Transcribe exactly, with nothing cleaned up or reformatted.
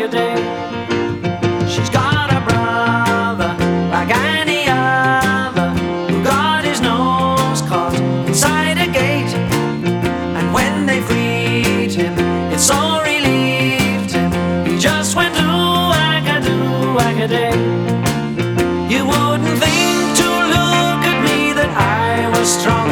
whack-a-day. She's got a brother like any other, who got his nose caught inside a gate. And when they freed him, it so relieved him. He just went do whack-a-do, whack-a-day. You wouldn't think to look at me that I was strong,